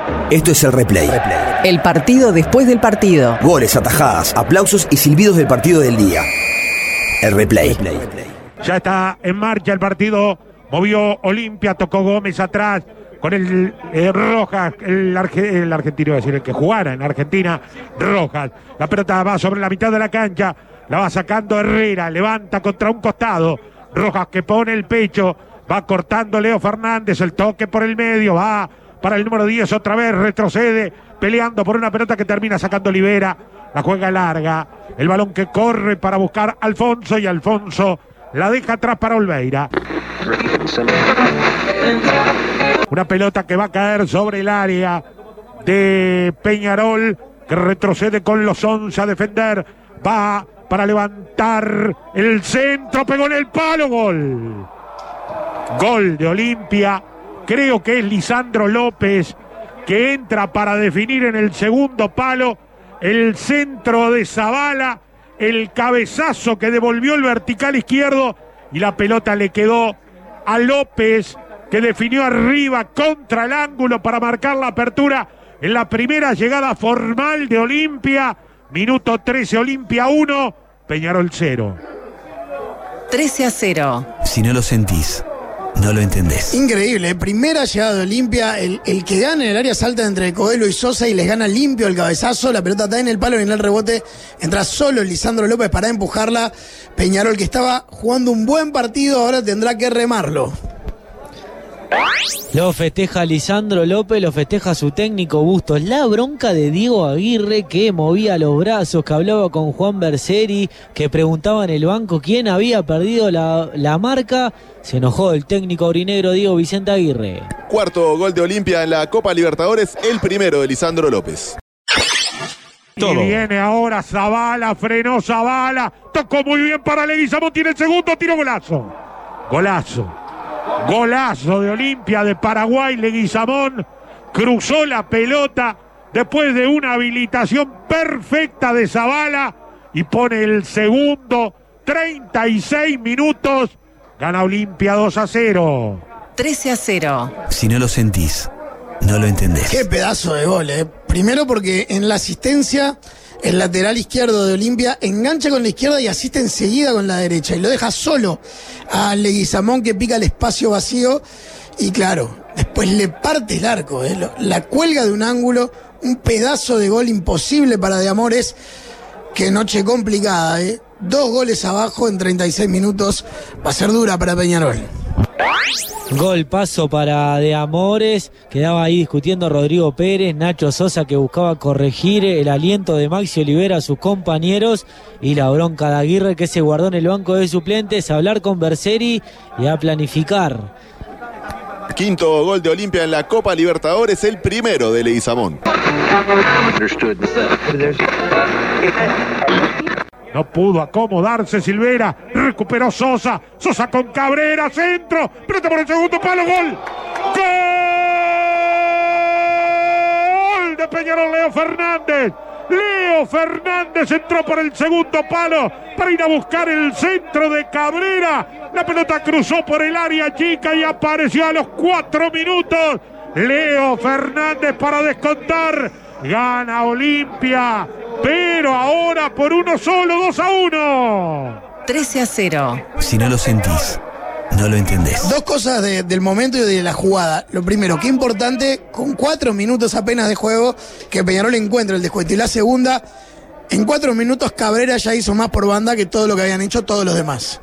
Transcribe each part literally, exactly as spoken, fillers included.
Esto es el replay. El partido después del partido. Goles, atajadas, aplausos y silbidos del partido del día. El replay. Ya está en marcha el partido. Movió Olimpia, tocó Gómez atrás con el eh, Rojas, el, arge, el argentino, iba a decir, el que jugara en Argentina, Rojas. La pelota va sobre la mitad de la cancha, la va sacando Herrera, levanta contra un costado. Rojas que pone el pecho, va cortando Leo Fernández, el toque por el medio, va para el número diez otra vez, retrocede, peleando por una pelota que termina sacando Olivera. La juega larga, el balón que corre para buscar a Alfonso y Alfonso la deja atrás para Olveira. Una pelota que va a caer sobre el área de Peñarol, que retrocede con los once a defender. Va para levantar el centro, pegó en el palo, gol. Gol de Olimpia. Creo que es Lisandro López que entra para definir en el segundo palo. El centro de Zavala, el cabezazo que devolvió el vertical izquierdo y la pelota le quedó a López, que definió arriba contra el ángulo para marcar la apertura en la primera llegada formal de Olimpia. Minuto trece, Olimpia uno, Peñarol cero. trece a cero. Si no lo sentís, no lo entendés. Increíble, primera llegada de Olimpia, el, el que gana en el área salta entre Coelho y Sosa y les gana limpio el cabezazo, la pelota está en el palo y en el rebote entra solo Lisandro López para empujarla. Peñarol, que estaba jugando un buen partido, ahora tendrá que remarlo. Lo festeja Lisandro López, lo festeja su técnico Bustos. La bronca de Diego Aguirre, que movía los brazos, que hablaba con Juan Berseri, que preguntaba en el banco quién había perdido la, la marca. Se enojó el técnico aurinegro Diego Vicente Aguirre. Cuarto gol de Olimpia en la Copa Libertadores, el primero de Lisandro López. Todo. Y viene ahora Zavala, frenó Zavala, tocó muy bien para Leguizamón, tiene el segundo, tiro, golazo. Golazo. Golazo de Olimpia de Paraguay. Leguizamón cruzó la pelota después de una habilitación perfecta de Zavala y pone el segundo. Treinta y seis minutos, gana Olimpia dos a cero. trece a cero. Si no lo sentís, no lo entendés. Qué pedazo de gol, eh. Primero porque en la asistencia el lateral izquierdo de Olimpia engancha con la izquierda y asiste enseguida con la derecha y lo deja solo a Leguizamón, que pica el espacio vacío y claro, después le parte el arco, eh. La cuelga de un ángulo, un pedazo de gol imposible para De Amores. Qué noche complicada, eh. Dos goles abajo en treinta y seis minutos, va a ser dura para Peñarol. Gol paso para De Amores, quedaba ahí discutiendo Rodrigo Pérez, Nacho Sosa, que buscaba corregir el aliento de Maxi Olivera a sus compañeros, y la bronca de Aguirre, que se guardó en el banco de suplentes a hablar con Berseri y a planificar. Quinto gol de Olimpia en la Copa Libertadores, el primero de Leguizamón. No pudo acomodarse Silvera, recuperó Sosa, Sosa con Cabrera, centro, pelota por el segundo palo, gol. ¡Gol de Peñarol! Leo Fernández. Leo Fernández entró por el segundo palo para ir a buscar el centro de Cabrera. La pelota cruzó por el área chica y apareció a los cuatro minutos. Leo Fernández para descontar. Gana Olimpia, pero ahora por uno solo, dos a uno. trece a cero. Si no lo sentís, no lo entendés. Dos cosas de, del momento y de la jugada. Lo primero, qué importante, con cuatro minutos apenas de juego, que Peñarol encuentra el descuento. Y la segunda, en cuatro minutos Cabrera ya hizo más por banda que todo lo que habían hecho todos los demás.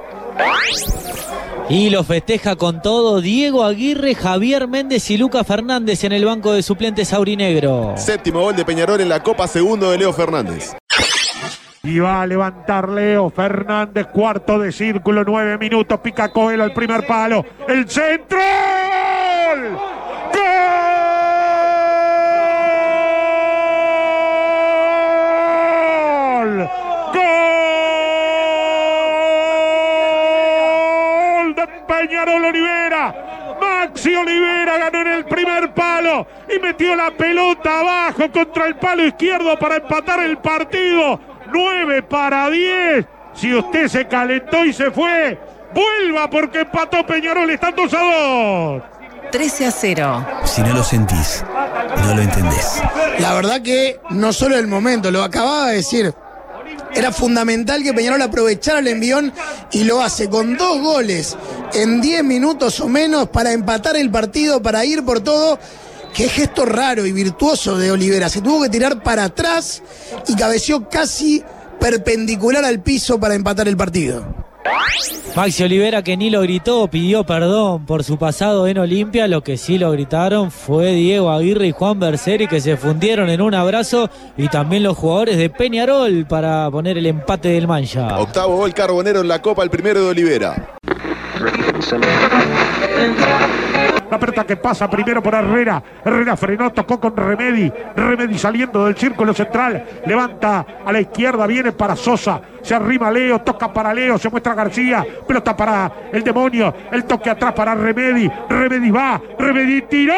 Y lo festeja con todo Diego Aguirre, Javier Méndez y Lucas Fernández en el banco de suplentes aurinegro. Séptimo gol de Peñarol en la Copa, segundo de Leo Fernández. Y va a levantar Leo Fernández, cuarto de círculo, nueve minutos, pica Coelho al primer palo, el centro, ¡gol! ¡Gol! ¡Gol de Peñarol! Olivera, Maxi Olivera ganó en el primer palo y metió la pelota abajo contra el palo izquierdo para empatar el partido. nueve para diez. Si usted se calentó y se fue, vuelva porque empató Peñarol, están dos a dos. trece a cero. Si no lo sentís, no lo entendés. La verdad que no solo el momento, lo acababa de decir. Era fundamental que Peñarol aprovechara el envión y lo hace con dos goles en diez minutos o menos para empatar el partido, para ir por todo. Qué gesto raro y virtuoso de Olivera. Se tuvo que tirar para atrás y cabeció casi perpendicular al piso para empatar el partido. Maxi Olivera, que ni lo gritó, pidió perdón por su pasado en Olimpia. Lo que sí lo gritaron fue Diego Aguirre y Juan Berseri, que se fundieron en un abrazo, y también los jugadores de Peñarol para poner el empate del Mancha. Octavo gol carbonero en la Copa, el primero de Olivera. La pelota que pasa primero por Herrera. Herrera frenó, tocó con Remedi. Remedi saliendo del círculo central. Levanta a la izquierda, viene para Sosa. Se arrima Leo, toca para Leo, se muestra García. Pelota para el demonio. El toque atrás para Remedi. Remedi va. Remedi tiró.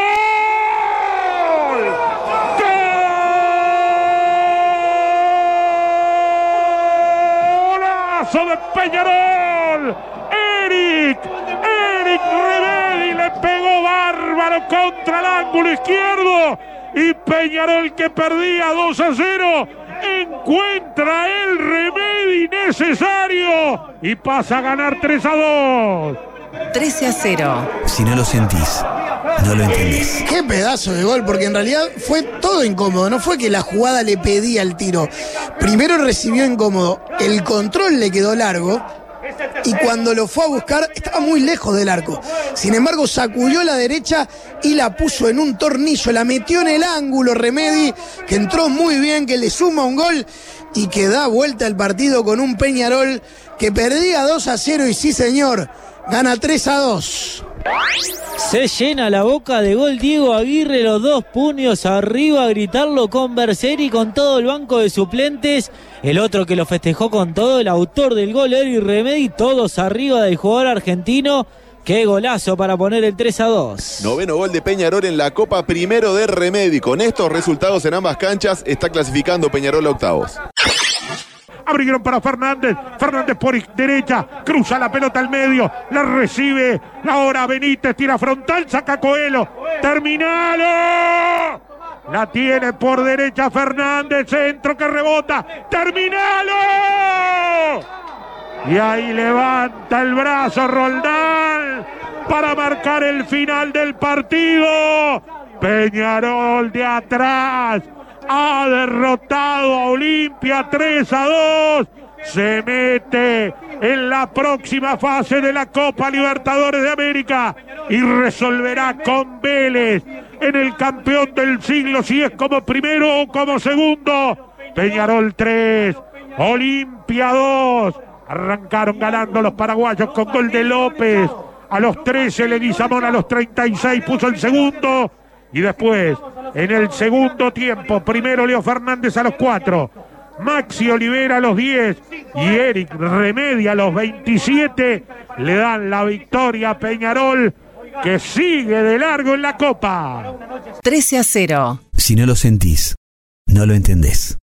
¡Golazo de Peñarol! Eric. Eric Remedi le pegó bárbaro contra el ángulo izquierdo y Peñarol, que perdía dos a cero, encuentra el Remedi necesario y pasa a ganar tres a dos. trece a cero. Si no lo sentís, no lo entendés. Qué pedazo de gol, porque en realidad fue todo incómodo. No fue que la jugada le pedía el tiro. Primero recibió incómodo, el control le quedó largo. Y cuando lo fue a buscar, estaba muy lejos del arco. Sin embargo, sacudió la derecha y la puso en un tornillo. La metió en el ángulo Remedi, que entró muy bien, que le suma un gol y que da vuelta el partido con un Peñarol que perdía dos a cero y sí, señor, gana tres a dos. Se llena la boca de gol Diego Aguirre, los dos puños arriba a gritarlo con Berseri, con todo el banco de suplentes. El otro que lo festejó con todo, el autor del gol, Eric Remedi, todos arriba del jugador argentino. Qué golazo para poner el tres a dos. Noveno gol de Peñarol en la Copa, primero de Remedi. Con estos resultados en ambas canchas está clasificando Peñarol a octavos. Abrieron para Fernández. Fernández por derecha. Cruza la pelota al medio. La recibe. Ahora Benítez tira frontal. Saca Coelho. ¡Terminalo! La tiene por derecha Fernández. Centro que rebota. ¡Terminalo! Y ahí levanta el brazo Roldán para marcar el final del partido. Peñarol de atrás ha derrotado a Olimpia tres a dos. Se mete en la próxima fase de la Copa Libertadores de América y resolverá con Vélez en el campeón del siglo, si es como primero o como segundo. Peñarol tres, Olimpia dos. Arrancaron ganando los paraguayos con gol de López. A los trece, Leguizamón a los treinta y seis puso el segundo. Y después, en el segundo tiempo, primero Leo Fernández a los cuatro, Maxi Olivera a los diez y Eric Remedi a los veintisiete le dan la victoria a Peñarol, que sigue de largo en la Copa. trece a cero. Si no lo sentís, no lo entendés.